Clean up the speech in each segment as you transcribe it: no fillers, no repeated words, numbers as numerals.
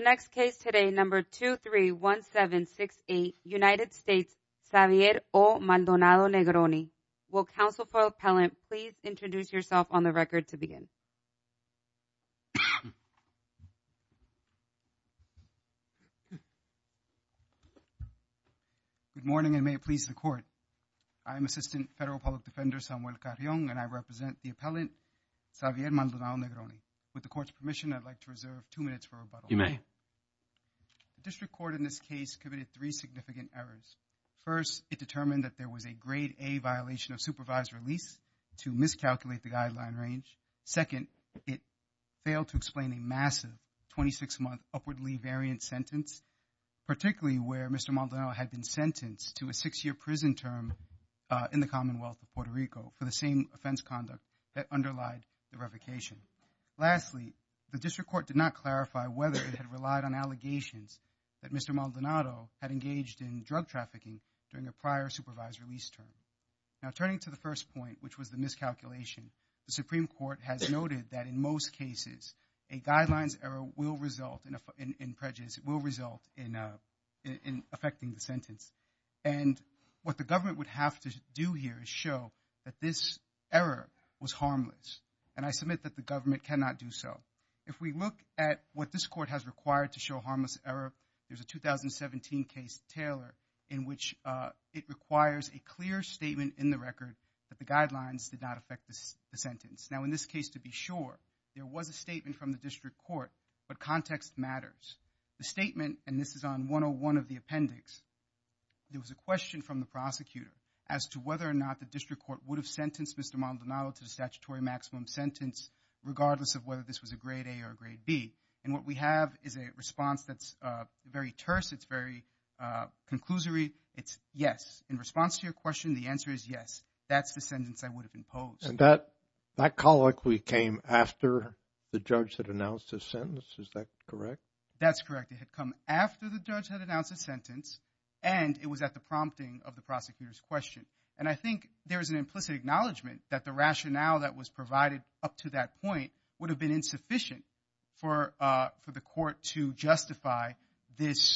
next case today, number 231768, United States, Xavier O. Maldonado Negroni. Will counsel for appellant please introduce yourself on the record to begin? Good morning, and may it please the court. I am Assistant Federal Public Defender Samuel Carrion, and I represent the appellant Xavier Maldonado Negroni. With the court's permission, I'd like to reserve 2 minutes for rebuttal. You may. The district court in this case committed 3 significant errors. First, it determined that there was a grade A violation of supervised release to miscalculate the guideline range. Second, it failed to explain a massive 26-month upwardly variant sentence, particularly where Mr. Maldonado had been sentenced to a 6-year prison term in the Commonwealth of Puerto Rico for the same offense conduct that underlied the revocation. Lastly, the district court did not clarify whether it had relied on allegations that Mr. Maldonado had engaged in drug trafficking during a prior supervised release term. Now, turning to the first point, which was the miscalculation, the Supreme Court has noted that in most cases, a guidelines error will result in prejudice. It will result in affecting the sentence. And what the government would have to do here is show that this error was harmless. And I submit that the government cannot do so. If we look at what this court has required to show harmless error, there's a 2017 case, Taylor, in which it requires a clear statement in the record that the guidelines did not affect the sentence. Now, in this case, to be sure, there was a statement from the district court, but context matters. The statement, and this is on 101 of the appendix, there was a question from the prosecutor as to whether or not the district court would have sentenced Mr. Maldonado to the statutory maximum sentence, regardless of whether this was a grade A or a grade B. And what we have is a response that's very terse. It's very conclusory. It's yes. In response to your question, the answer is yes. That's the sentence I would have imposed. And that colloquy came after the judge had announced his sentence. Is that correct? That's correct. It had come after the judge had announced his sentence, and it was at the prompting of the prosecutor's question. And I think there's an implicit acknowledgement that the rationale that was provided up to that point would have been insufficient for the court to justify this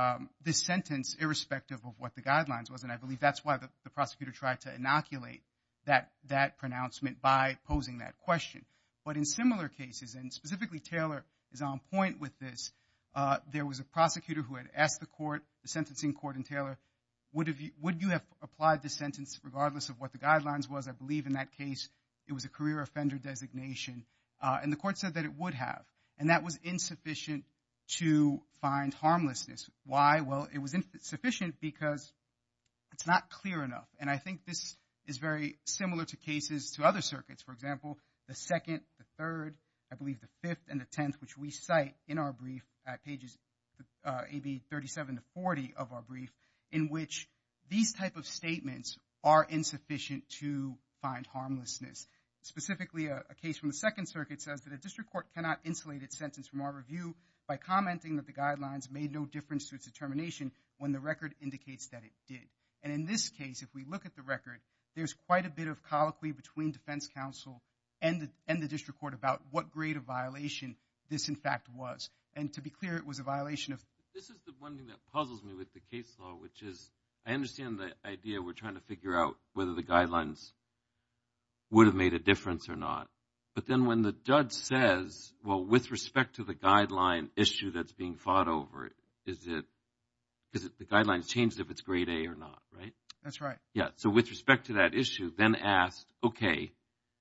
sentence, irrespective of what the guidelines was. And I believe that's why the prosecutor tried to inoculate that pronouncement by posing that question. But in similar cases, and specifically Taylor is on point with this, there was a prosecutor who had asked the court, the sentencing court in Taylor, would you have applied this sentence regardless of what the guidelines was? I believe in that case it was a career offender designation. And the court said that it would have. And that was insufficient to find harmlessness. Why? Well, it was insufficient because it's not clear enough. And I think this is very similar to cases to other circuits. For example, the 2nd, the 3rd, I believe the 5th and the 10th, which we cite in our brief at pages AB 37 to 40 of our brief, in which these type of statements are insufficient to find harmlessness. Specifically, a case from the Second Circuit says that a district court cannot insulate its sentence from our review by commenting that the guidelines made no difference to its determination when the record indicates that it did. And in this case, if we look at the record, there's quite a bit of colloquy between defense counsel and the district court about what grade of violation this in fact was. And to be clear, it was a violation of... This is the one thing that puzzles me with the case law, which is, I understand the idea we're trying to figure out whether the guidelines would have made a difference or not. But then when the judge says, well, with respect to the guideline issue that's being fought over, is it the guidelines changed if it's grade A or not, right? That's right. Yeah, so with respect to that issue, then asked, okay,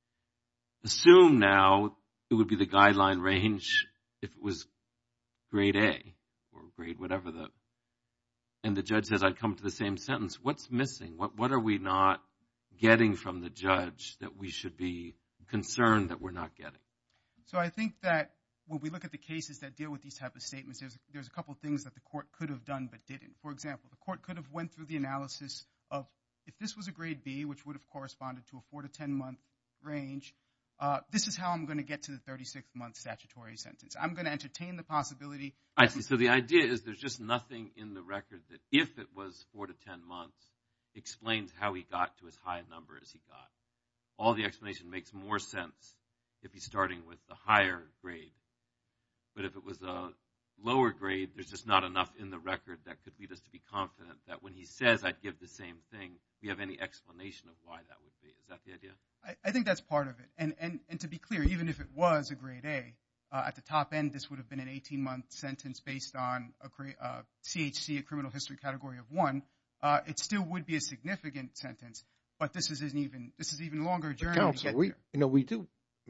assume now it would be the guideline range if it was grade A or grade whatever and the judge says I'd come to the same sentence. What's missing? What are we not getting from the judge that we should be concerned that we're not getting? So I think that when we look at the cases that deal with these type of statements, there's a couple of things that the court could have done but didn't. For example, the court could have went through the analysis of if this was a grade B, which would have corresponded to a 4 to 10 month range, this is how I'm going to get to the 36-month statutory sentence. I'm going to entertain the possibility. I see. So the idea is there's just nothing in the record that if it was 4 to 10 months explains how he got to as high a number as he got. All the explanation makes more sense if he's starting with the higher grade. But if it was lower grade, there's just not enough in the record that could lead us to be confident that when he says I'd give the same thing, we have any explanation of why that would be. Is that the idea? I think that's part of it. And to be clear, even if it was a grade A, at the top end, this would have been an 18-month sentence based on a CHC, a criminal history category of 1. It still would be a significant sentence, but this is even longer journey to get there. We do.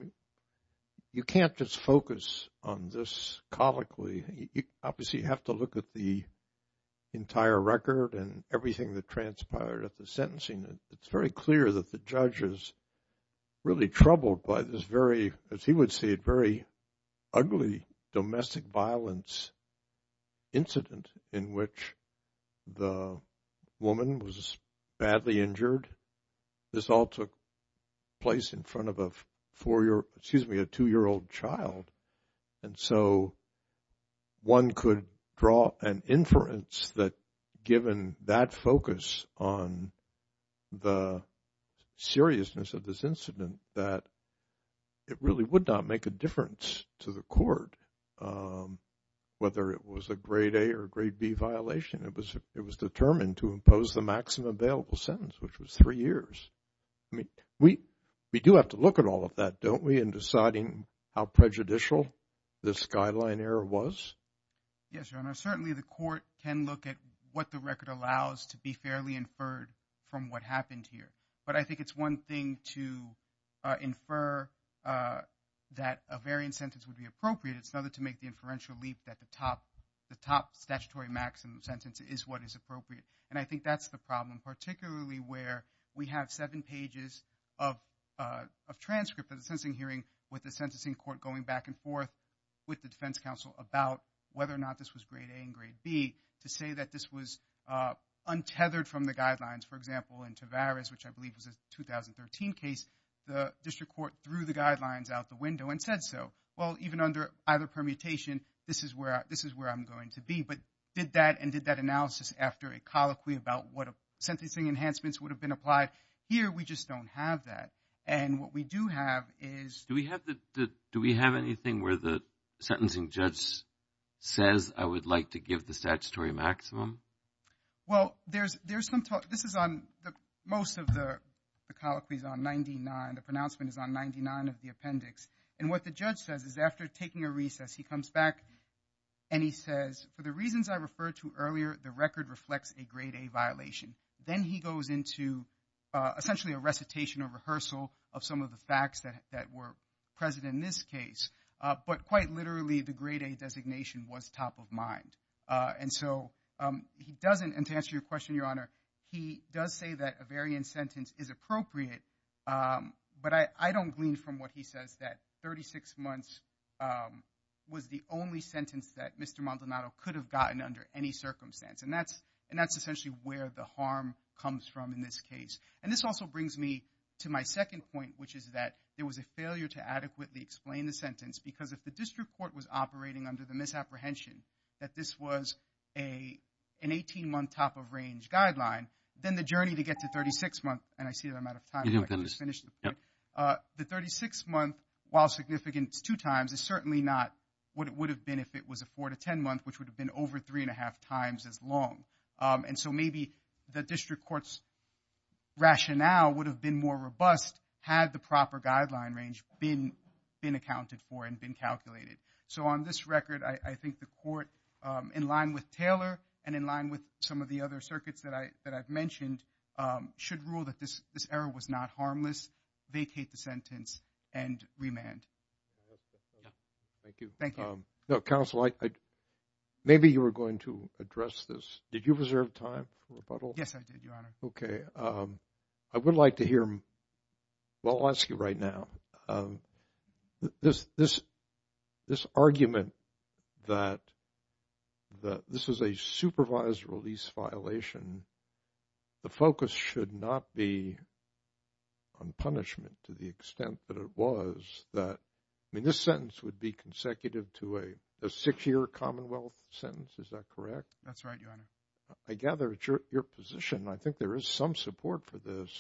You can't just focus on this colloquy. Obviously, you have to look at the entire record and everything that transpired at the sentencing. It's very clear that the judge is really troubled by this very, as he would see it, very ugly domestic violence incident in which the woman was badly injured. This all took place in front of a 2-year-old child. And so one could draw an inference that given that focus on the seriousness of this incident, that it really would not make a difference to the court whether it was a grade A or grade B violation. It was determined to impose the maximum available sentence, which was 3 years. I mean, we do have to look at all of that, don't we, in deciding how prejudicial this guideline error was? Yes, Your Honor. Certainly the court can look at what the record allows to be fairly inferred from what happened here. But I think it's one thing to infer that a variant sentence would be appropriate. It's another to make the inferential leap that the top statutory maximum sentence is what is appropriate. And I think that's the problem, particularly where we have 7 pages of transcript of the sentencing hearing with the sentencing court going back and forth with the defense counsel about whether or not this was grade A and grade B, to say that this was untethered from the guidelines. For example, in Tavares, which I believe was a 2013 case, the district court threw the guidelines out the window and said so. Well, even under either permutation, this is where I'm going to be. But did that analysis after a colloquy about what sentencing enhancements would have been applied. Here, we just don't have that. And what we do have is... Do we have anything where the sentencing judge says, I would like to give the statutory maximum? Well, there's some talk. This is on most of the colloquies on 99. The pronouncement is on 99 of the appendix. And what the judge says is after taking a recess, he comes back and he says, for the reasons I referred to earlier, the record reflects a grade A violation. Then he goes into essentially a recitation or rehearsal of some of the facts that were present in this case. But quite literally, the grade A designation was top of mind. And so he doesn't, and to answer your question, Your Honor, he does say that a variant sentence is appropriate. But I don't glean from what he says that 36 months was the only sentence that Mr. Maldonado could have gotten under any circumstance. And that's essentially where the harm comes from in this case. And this also brings me to my second point, which is that there was a failure to adequately explain the sentence, because if the district court was operating under the misapprehension that this was an 18-month top-of-range guideline, then the journey to get to 36-month, and I see that I'm out of time. You if I can can just finish the point. Yep. The 36-month, while significant 2 times, is certainly not what it would have been if it was a 4 to 10-month, which would have been over 3.5 times as long. And so maybe the district court's rationale would have been more robust had the proper guideline range been accounted for and been calculated. So on this record, I think the court, in line with Taylor and in line with some of the other circuits that I've mentioned, should rule that this error was not harmless, vacate the sentence, and remand. Thank you. Thank you. No, counsel, maybe you were going to address this. Did you reserve time for rebuttal? Yes, I did, Your Honor. Okay. I would like to hear, well, I'll ask you right now. This argument that this is a supervised release violation, the focus should not be on punishment to the extent that it was. That, I mean, this sentence would be consecutive to a 6-year Commonwealth sentence. Is that correct? That's right, Your Honor. I gather it's your position. I think there is some support for this,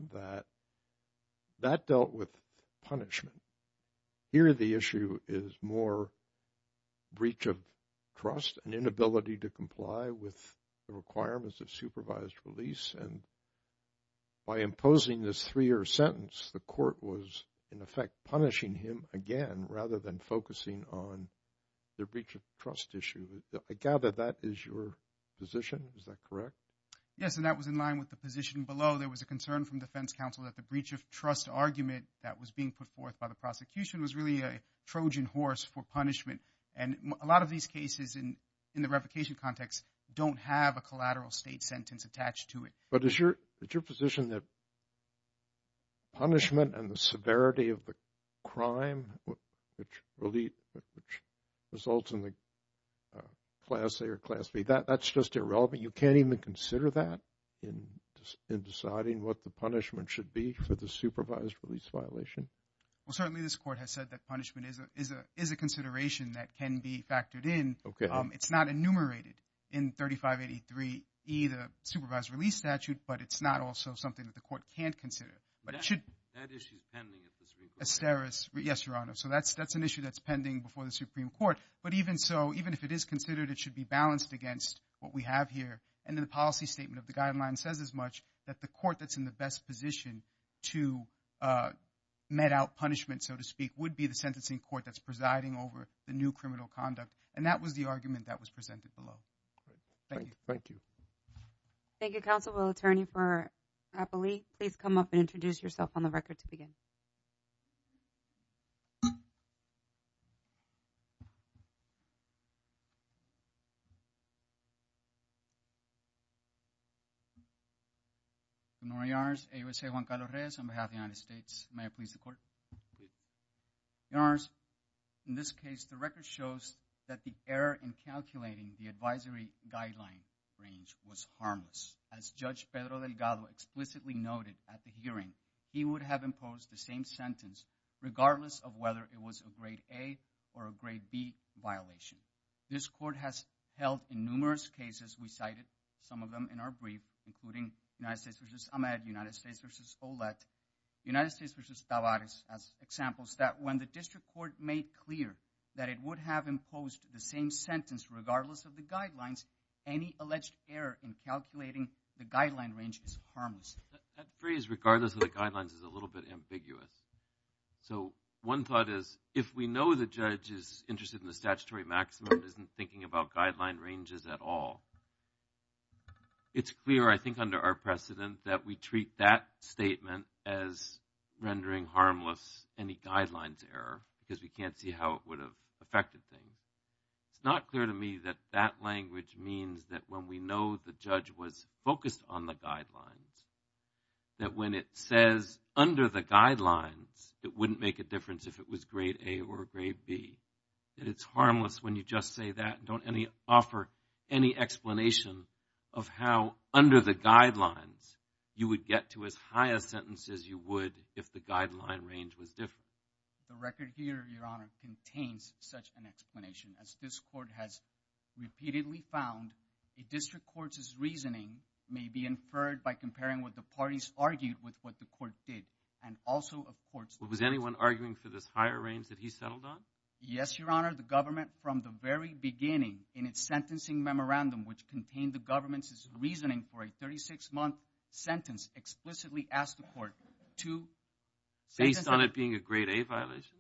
that dealt with punishment. Here the issue is more breach of trust, an inability to comply with the requirements of supervised release. And by imposing this 3-year sentence, the court was, in effect, punishing him again rather than focusing on the breach of trust issue. I gather that is your position. Is that correct? Yes, and that was in line with the position below. There was a concern from defense counsel that the breach of trust argument that was being put forth by the prosecution was really a Trojan horse for punishment. And a lot of these cases in the revocation context don't have a collateral state sentence attached to it. But is your position that punishment and the severity of the crime, which results in the Class A or Class B, that's just irrelevant? You can't even consider that in deciding what the punishment should be for the supervised release violation? Well, certainly this court has said that punishment is a consideration that can be factored in. Okay. It's not enumerated in 3583E, the supervised release statute, but it's not also something that the court can't consider. But it should. That issue is pending at the Supreme Court. Asteris, yes, Your Honor. So that's an issue that's pending before the Supreme Court. But even so, even if it is considered, it should be balanced against what we have here. And then the policy statement of the guideline says as much, that the court that's in the best position to met out punishment, so to speak, would be the sentencing court that's presiding over the new criminal conduct. And that was the argument that was presented below. Thank you. Thank you. Thank you, Counsel. Will Attorney for Appellee please come up and introduce yourself on the record to begin. Good morning, Your Honors. AUSA Juan Carlos Reyes on behalf of the United States. May I please the court? Please. Your Honors, in this case, the record shows that the error in calculating the advisory guideline range was harmless. As Judge Pedro Delgado explicitly noted at the hearing, he would have imposed the same sentence regardless of whether it was a grade A or a grade B violation. This court has held in numerous cases, we cited some of them in our brief, including United States v. Ahmed, United States v. Ouellette, United States v. Tavares, as examples, that when the district court made clear that it would have imposed the same sentence regardless of the guidelines, any alleged error in calculating the guideline range is harmless. That phrase, regardless of the guidelines, is a little bit ambiguous. So one thought is, if we know the judge is interested in the statutory maximum and isn't thinking about guideline ranges at all, it's clear, I think, under our precedent that we treat that statement as rendering harmless any guidelines error because we can't see how it would have affected things. It's not clear to me that that language means that when we know the judge was focused on the guidelines, that when it says under the guidelines, it wouldn't make a difference if it was grade A or grade B. That it's harmless when you just say that and don't offer any explanation of how under the guidelines you would get to as high a sentence as you would if the guideline range was different. The record here, Your Honor, contains such an explanation. As this court has repeatedly found, a district court's reasoning may be inferred by comparing what the parties argued with what the court did. And also, of course... Was anyone arguing for this higher range that he settled on? Yes, Your Honor. The government, from the very beginning, in its sentencing memorandum, which contained the government's reasoning for a 36-month sentence, explicitly asked the court to... Based on it being a grade A violation?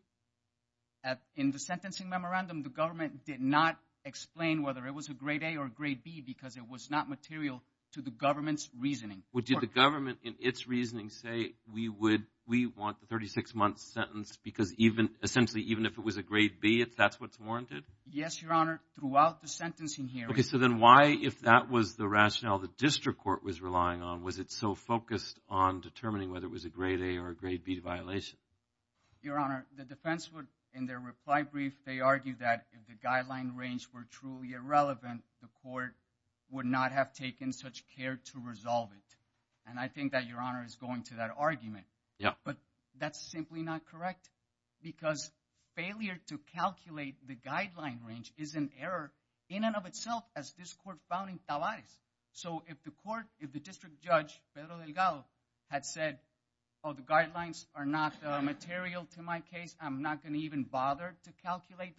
In the sentencing memorandum, the government did not explain whether it was a grade A or grade B because it was not material to the government's reasoning. Did the government, in its reasoning, say we want the 36-month sentence because essentially even if it was a grade B, that's what's warranted? Yes, Your Honor. Throughout the sentencing hearing... Okay, so then why, if that was the rationale the district court was relying on, was it so focused on determining whether it was a grade A or a grade B violation? Your Honor, the defense would, in their reply brief, they argued that if the guideline range were truly irrelevant, the court would not have taken such care to resolve it. And I think that Your Honor is going to that argument. Yeah. But that's simply not correct because failure to calculate the guideline range is an error in and of itself, as this court found in Tavares. So if the district judge, Pedro Delgado, had said, oh, the guidelines are not material to my case, I'm not going to even bother to calculate them,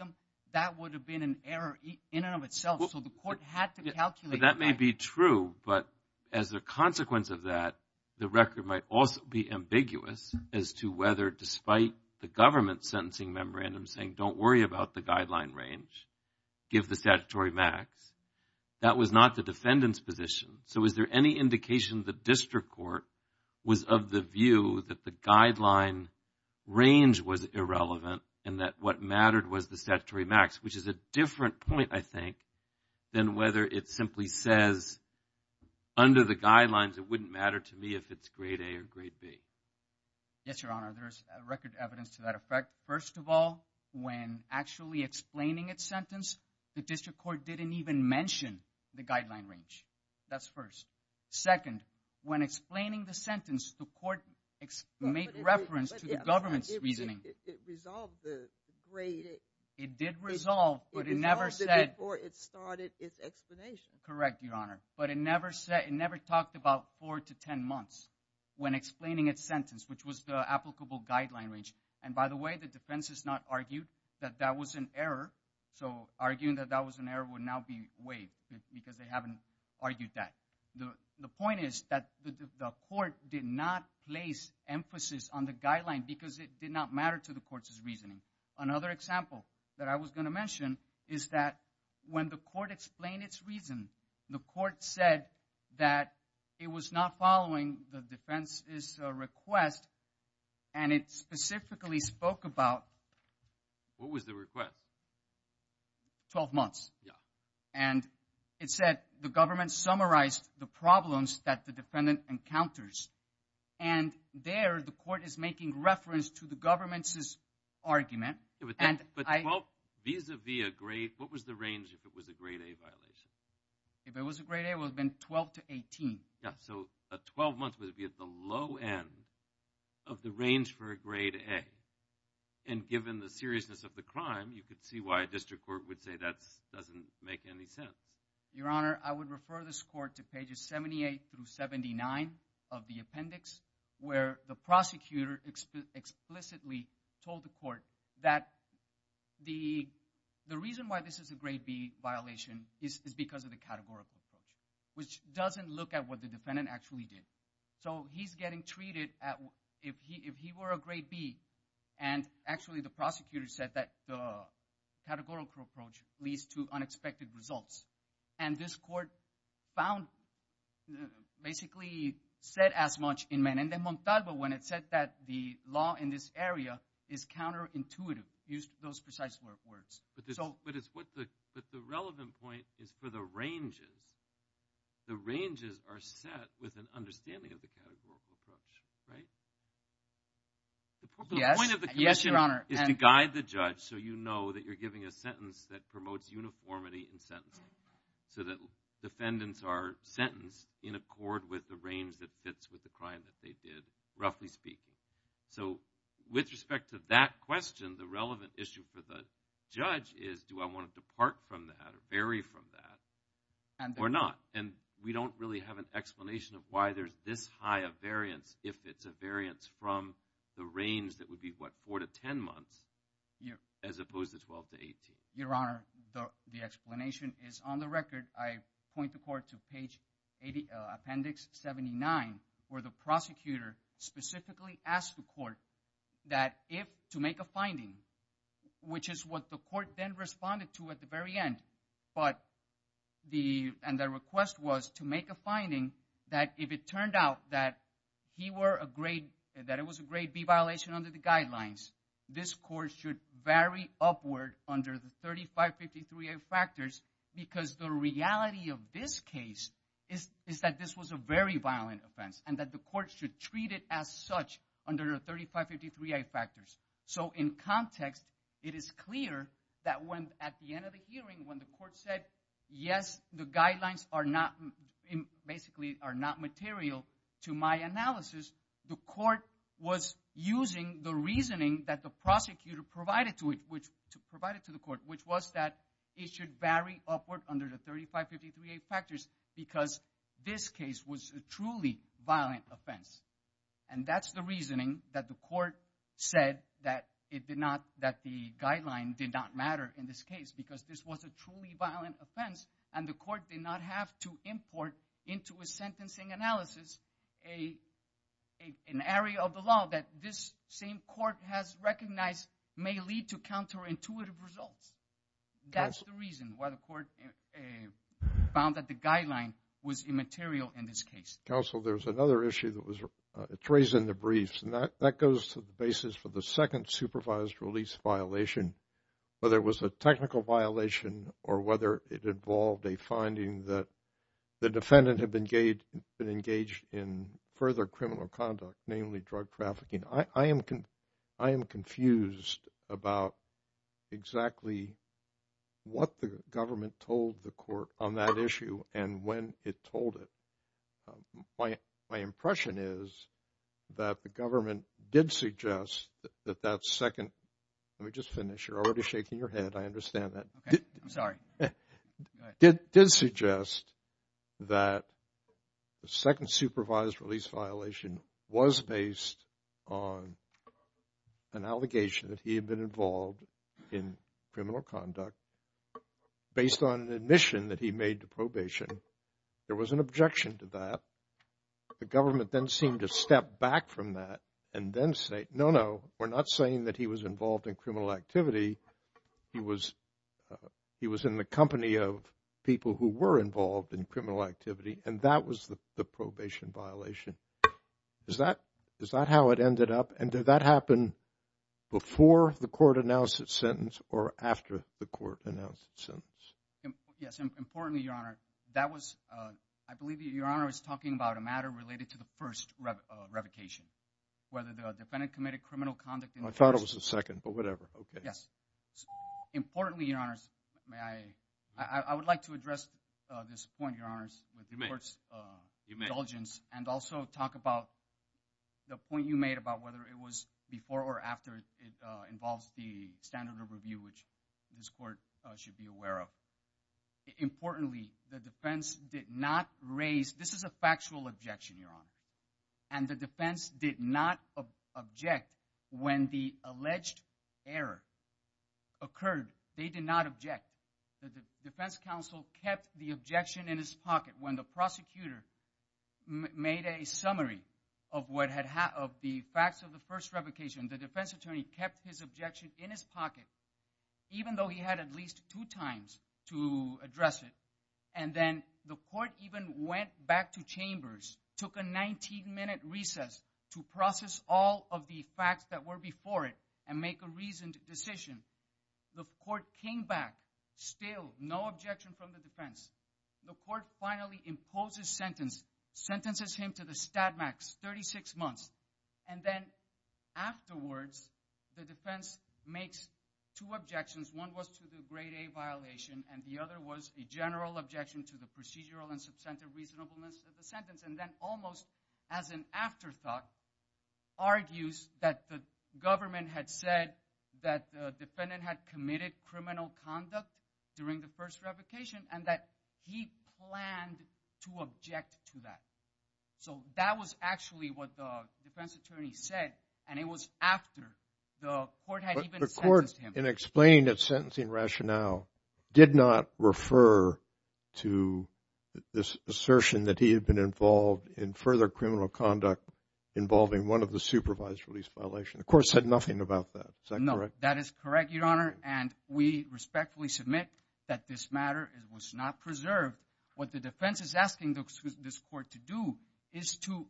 that would have been an error in and of itself. So the court had to calculate. But that may be true, but as a consequence of that, the record might also be ambiguous as to whether, despite the government sentencing memorandum saying, don't worry about the guideline range, give the statutory max, that was not the defendant's position. So is there any indication the district court was of the view that the guideline range was irrelevant and that what mattered was the statutory max, which is a different point, I think, than whether it simply says, under the guidelines, it wouldn't matter to me if it's grade A or grade B. Yes, Your Honor. There's record evidence to that effect. First of all, when actually explaining its sentence, the district court didn't even mention the guideline range. That's first. Second, when explaining the sentence, the court made reference to the government's reasoning. It resolved the grade. It did resolve, but it never said. It before it started its explanation. Correct, Your Honor. But it never talked about 4 to 10 months when explaining its sentence, which was the applicable guideline range. And by the way, the defense has not argued that that was an error. So arguing that that was an error would now be waived because they haven't argued that. The point is that the court did not place emphasis on the guideline because it did not matter to the court's reasoning. Another example that I was going to mention is that when the court explained its reason, the court said that it was not following the defense's request, and it specifically spoke about. What was the request? 12 months. Yeah. And it said the government summarized the problems that the defendant encounters. And there, the court is making reference to the government's argument. Yeah, but 12 vis-a-vis a grade, what was the range if it was a grade A violation? If it was a grade A, it would have been 12 to 18. Yeah, so 12 months would be at the low end of the range for a grade A. And given the seriousness of the crime, you could see why a district court would say that doesn't make any sense. Your Honor, I would refer this court to pages 78 through 79 of the appendix, where the prosecutor explicitly told the court that the reason why this is a grade B violation is because of the categorical approach, which doesn't look at what the defendant actually did. So he's getting treated if he were a grade B, and actually the prosecutor said that the categorical approach leads to unexpected results. And this court basically said as much in Menendez Montalvo when it said that the law in this area is counterintuitive, used those precise words. But the relevant point is for the ranges. The ranges are set with an understanding of the categorical approach, right? The point of the commission is to guide the judge so you know that you're giving a sentence that promotes uniformity in sentencing, so that defendants are sentenced in accord with the range that fits with the crime that they did, roughly speaking. So with respect to that question, the relevant issue for the judge is, do I want to depart from that or vary from that or not? And we don't really have an explanation of why there's this high a variance if it's a variance from the range that would be, 4 to 10 months as opposed to 12 to 18. Your Honor, the explanation is on the record. I point the court to page 80, appendix 79, where the prosecutor specifically asked the court that if to make a finding, which is what the court then responded to at the very end, and the request was to make a finding that if it turned out that it was a grade B violation under the guidelines, this court should vary upward under the 3553A factors, because the reality of this case is that this was a very violent offense and that the court should treat it as such under the 3553A factors. So in context, it is clear that when at the end of the hearing, when the court said, yes, the guidelines are not material to my analysis, the court was using the reasoning that the prosecutor provided to the court, which was that it should vary upward under the 3553A factors because this case was a truly violent offense. And that's the reasoning that the court said that that the guideline did not matter in this case because this was a truly violent offense, and the court did not have to import into a sentencing analysis an area of the law that this same court has recognized may lead to counterintuitive results. That's the reason why the court found that the guideline was immaterial in this case. Counsel, there's another issue that was it's raised in the briefs, and that goes to the basis for the second supervised release violation, whether it was a technical violation or whether it involved a finding that the defendant had been engaged in further criminal conduct, namely drug trafficking. I am confused about exactly what the government told the court on that issue and when it told it. My impression is that the government did suggest that second. Let me just finish. You're already shaking your head. I understand that. Okay, I'm sorry. Did suggest that the second supervised release violation was based on an allegation that he had been involved in criminal conduct based on an admission that he made to probation. There was an objection to that. The government then seemed to step back from that and then say, no, we're not saying that he was involved in criminal activity. He was in the company of people who were involved in criminal activity, and that was the probation violation. Is that how it ended up? And did that happen before the court announced its sentence or after the court announced its sentence? Yes, importantly, Your Honor, that was, I believe Your Honor is talking about a matter related to the first revocation, whether the defendant committed criminal conduct in the first. I thought it was the second, but whatever. Okay. Yes. Importantly, Your Honors, I would like to address this point, Your Honors, with the court's indulgence, and also talk about the point you made about whether it was before or after it involves the standard of review, which this court should be aware of. Importantly, the defense did not raise, this is a factual objection, Your Honor, and the defense did not object when the alleged error occurred. They did not object. The defense counsel kept the objection in his pocket when the prosecutor made a summary of what of the facts of the first revocation. The defense attorney kept his objection in his pocket, even though he had at least 2 times to address it. And then the court even went back to chambers, took a 19-minute recess to process all of the facts that were before it and make a reasoned decision. The court came back, still no objection from the defense. The court finally imposes sentences him to the stat max, 36 months. And then afterwards, the defense makes 2 objections. One was to the grade A violation, and the other was a general objection to the procedural and substantive reasonableness of the sentence. And then almost as an afterthought, argues that the government had said that the defendant had committed criminal conduct during the first revocation and that he planned to object to that. So that was actually what the defense attorney said, and it was after the court had even sentenced him. The court, in explaining its sentencing rationale, did not refer to this assertion that he had been involved in further criminal conduct involving one of the supervised release violations. The court said nothing about that. Is that correct? No, that is correct, Your Honor, and we respectfully submit that this matter was not preserved. What the defense is asking this court to do is to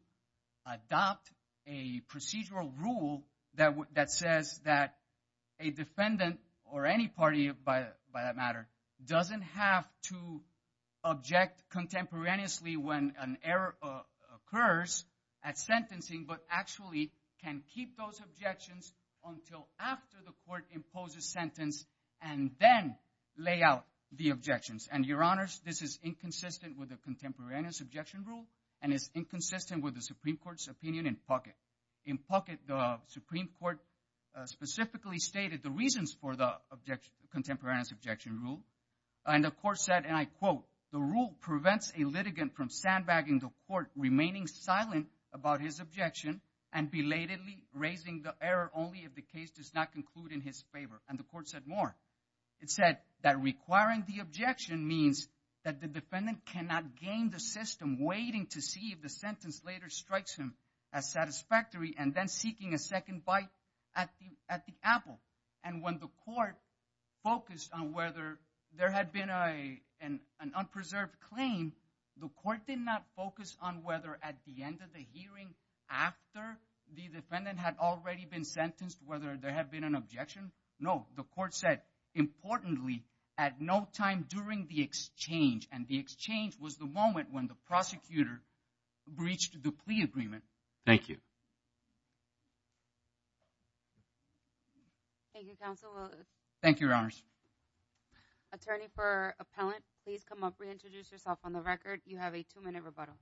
adopt a procedural rule that says that a defendant or any party, by that matter, doesn't have to object contemporaneously when an error occurs at sentencing, but actually can keep those objections until after the court imposes sentence and then lay out the objections. And, Your Honors, this is inconsistent with the contemporaneous objection rule and is inconsistent with the Supreme Court's opinion in Puckett. In Puckett, the Supreme Court specifically stated the reasons for the contemporaneous objection rule, and the court said, and I quote, "The rule prevents a litigant from sandbagging the court, remaining silent about his objection, and belatedly raising the error only if the case does not conclude in his favor. And the court said more. It said that requiring the objection means that the defendant cannot game the system waiting to see if the sentence later strikes him as satisfactory and then seeking a second bite at the apple. And when the court focused on whether there had been an unpreserved claim, the court did not focus on whether at the end of the hearing, after the defendant had already been sentenced, whether there had been an objection. No, the court said, importantly, at no time during the exchange, and the exchange was the moment when the prosecutor breached the plea agreement. Thank you. Thank you, counsel. Thank you, Your Honors. Attorney for appellant, please come up, reintroduce yourself on the record. You have a 2-minute rebuttal.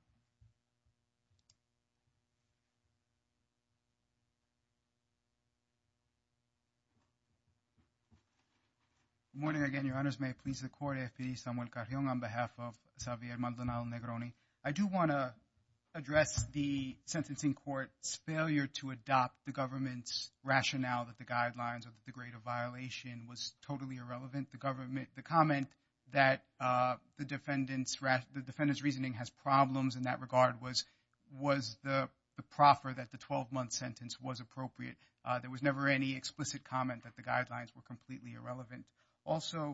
Good morning again, Your Honors. May it please the court, AFPD Samuel Carrion on behalf of Xavier Maldonado Negroni. I do want to address the sentencing court's failure to adopt the government's rationale that the guidelines or that the grade of violation was totally irrelevant. The comment that the defendant's reasoning has problems in that regard was the proffer that the 12-month sentence was appropriate. There was never any explicit comment that the guidelines were completely irrelevant. Also,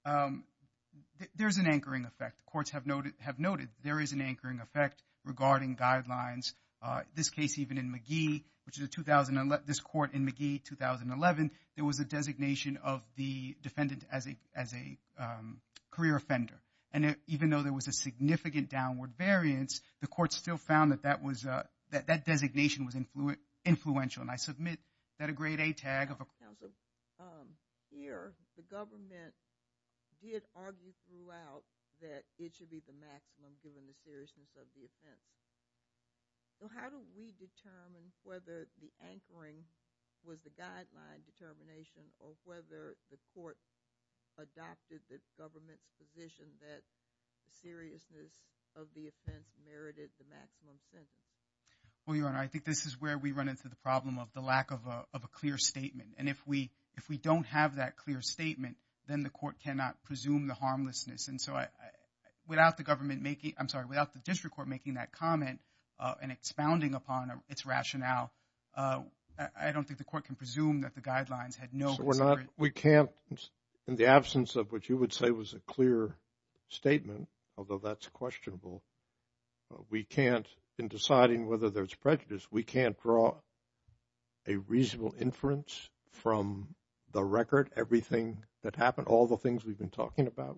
there's an anchoring effect. Courts have noted there is an anchoring effect regarding guidelines. This case, even in McGee, which is this court in McGee 2011, there was a designation of the defendant as a career offender. And even though there was a significant downward variance, the court still found that designation was influential. And I submit that a grade A tag of a Counsel, here the government did argue throughout that it should be the maximum given the seriousness of the offense. So how do we determine whether the anchoring was the guideline determination or whether the court adopted the government's position that the seriousness of the offense merited the maximum sentence? Well, Your Honor, I think this is where we run into the problem of the lack of a clear statement. And if we don't have that clear statement, then the court cannot presume the harmlessness. And so without the district court making that comment and expounding upon its rationale, I don't think the court can presume that the guidelines had no consideration. We can't, in the absence of what you would say was a clear statement, although that's questionable, we can't, in deciding whether there's prejudice, we can't draw a reasonable inference from the record, everything that happened, all the things we've been talking about.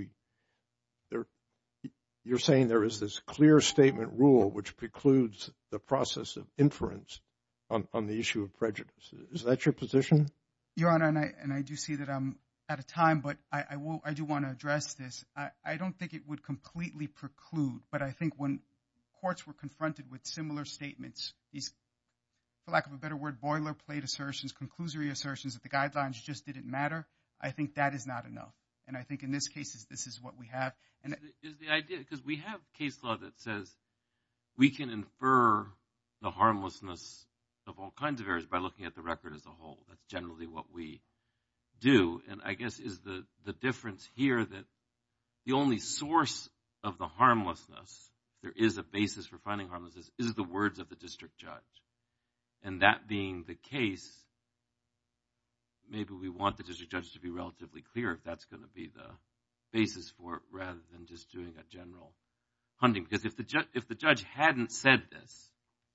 You're saying there is this clear statement rule which precludes the process of inference on the issue of prejudice. Is that your position? Your Honor, and I do see that I'm out of time, but I do want to address this. I don't think it would completely preclude, but I think when courts were confronted with similar statements, these, for lack of a better word, boilerplate assertions, conclusory assertions that the guidelines just didn't matter, I think that is not enough. And I think in this case, this is what we have. And is the idea, because we have case law that says we can infer the harmlessness of all kinds of errors by looking at the record as a whole. That's generally what we do. And I guess is the difference here that the only source of the harmlessness, there is a basis for finding harmlessness, is the words of the district judge. And that being the case, maybe we want the district judge to be relatively clear if that's going to be the basis for it rather than just doing a general hunting. Because if the judge hadn't said this,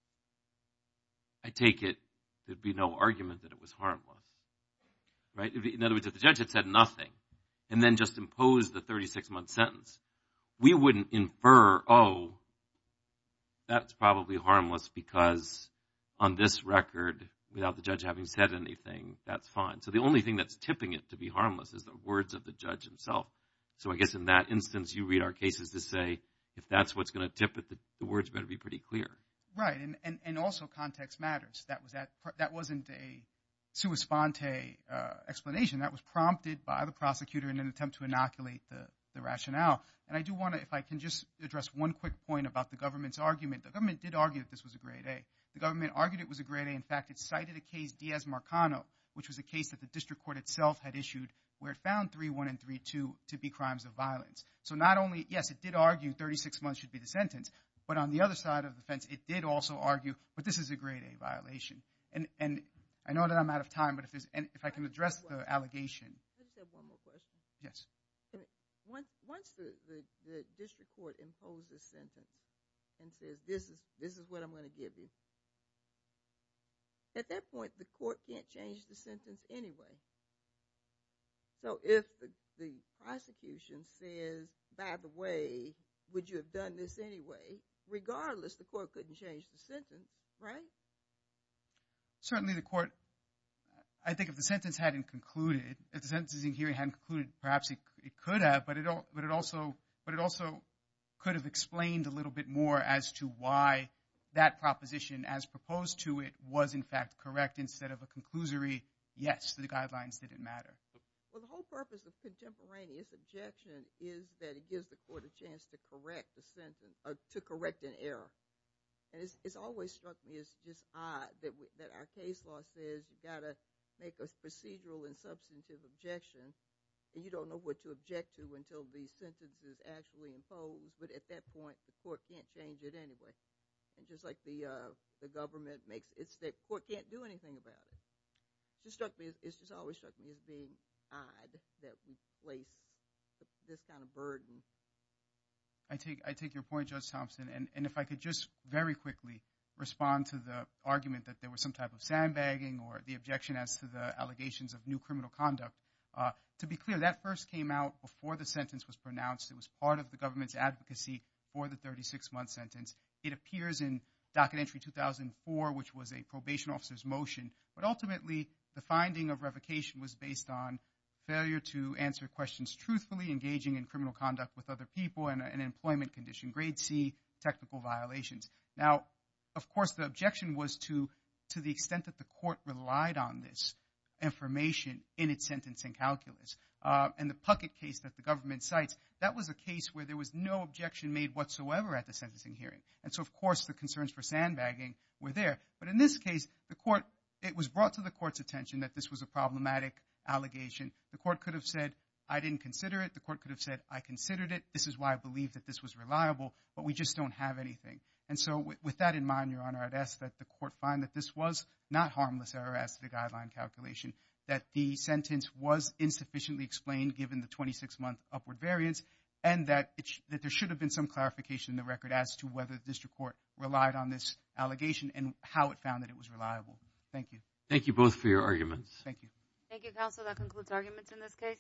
I take it there'd be no argument that it was harmless. Right? In other words, if the judge had said nothing and then just imposed the 36-month sentence, we wouldn't infer, oh, that's probably harmless because on this record, without the judge having said anything, that's fine. So the only thing that's tipping it to be harmless is the words of the judge himself. So I guess in that instance, you read our cases to say, if that's what's going to tip it, the words better be pretty clear. Right, and also context matters. That wasn't a sua sponte explanation. That was prompted by the prosecutor in an attempt to inoculate the rationale. And I do want to, if I can just address one quick point about the government's argument. The government did argue that this was a grade A. The government argued it was a grade A. In fact, it cited a case, Diaz-Marcano, which was a case that the district court itself had issued where it found 3-1 and 3-2 to be crimes of violence. So not only, yes, it did argue 36 months should be the sentence, but on the other side of the fence, it did also argue, but this is a grade A violation. And I know that I'm out of time, but if I can address the allegation. I just have one more question. Yes. Once the district court imposes sentence and says, this is what I'm going to give you, at that point, the court can't change the sentence anyway. So if the prosecution says, by the way, would you have done this anyway, regardless, the court couldn't change the sentence, right? Certainly the court, I think if the sentence hadn't concluded, if the sentencing hearing hadn't concluded, perhaps it could have, but it also could have explained a little bit more as to why that proposition as proposed to it was in fact correct instead of a conclusory, yes, the guidelines didn't matter. Well, the whole purpose of contemporaneous objection is that it gives the court a chance to correct the sentence, or to correct an error. And it's always struck me as just odd that our case law says you've got to make a procedural and substantive objection, and you don't know what to object to until the sentence is actually imposed. But at that point, the court can't change it anyway. And just like the government makes it, the court can't do anything about it. It's just always struck me as being odd that we place this kind of burden. I take your point, Judge Thompson, and if I could just very quickly respond to the argument that there was some type of sandbagging or the objection as to the allegations of new criminal conduct. To be clear, that first came out before the sentence was pronounced. It was part of the government's advocacy for the 36-month sentence. It appears in docket entry 2004, which was a probation officer's motion. But ultimately, the finding of revocation was based on failure to answer questions truthfully, engaging in criminal conduct with other people, and an employment condition, grade C, technical violations. Now, of course, the objection was to the extent that the court relied on this information in its sentencing calculus. And the Puckett case that the government cites, that was a case where there was no objection made whatsoever at the sentencing hearing. And so, of course, the concerns for sandbagging were there. But in this case, it was brought to the court's attention that this was a problematic allegation. The court could have said, I didn't consider it. The court could have said, I considered it. This is why I believe that this was reliable, but we just don't have anything. And so with that in mind, Your Honor, I'd ask that the court find that this was not harmless error as to the guideline calculation, that the sentence was insufficiently explained given the 26-month upward variance, and that there should have been some clarification in the record as to whether the district court relied on this allegation and how it found that it was reliable. Thank you. Thank you both for your arguments. Thank you. Thank you, counsel. That concludes arguments in this case.